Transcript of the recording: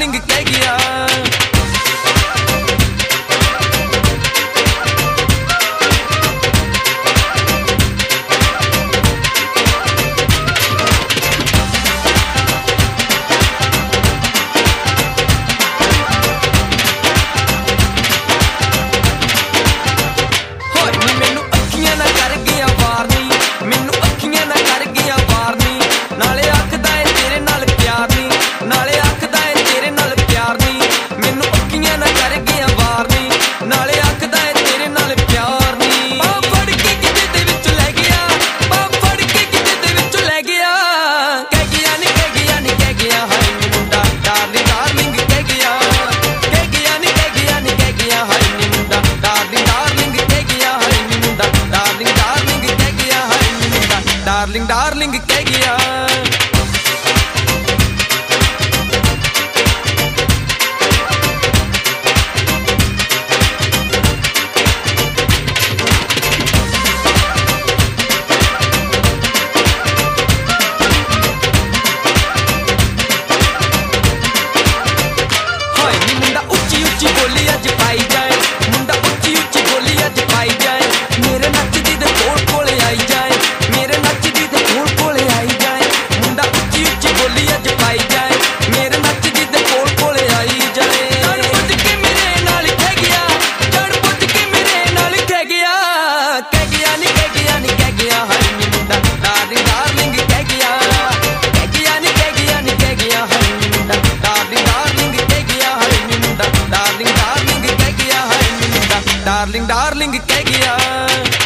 Darling कह गया। Darling darling कह गया। मुंडा उच्ची उच्ची बोली अज पाई जाए, मुंडा उच्ची उच्ची बोली अज पाई जाए, मेरे नचदी दे कोल कोले आई जाए, मेरे नचदी दे कोल कोले आई जाए। मुंडा उच्ची उच्ची बोली अज पाई जाए, मेरे नचदी दे कोल कोले आई जाए। जान बुझ के मेरे नाल कह गया, जान बुझ के मेरे नाल कह गया, कह गया नी कह गया नी कह गया। हाय नी मुंडा डार्लिंग डार्लिंग कह गया, कह गया नी कह गया नी कह गया। हाय नी मुंडा डार्लिंग डार्लिंग कह गया, हाय नी मुंडा डार्लिंग डार्लिंग कह गया, हाय नी मुंडा डार्लिंग डार्लिंग कह गया।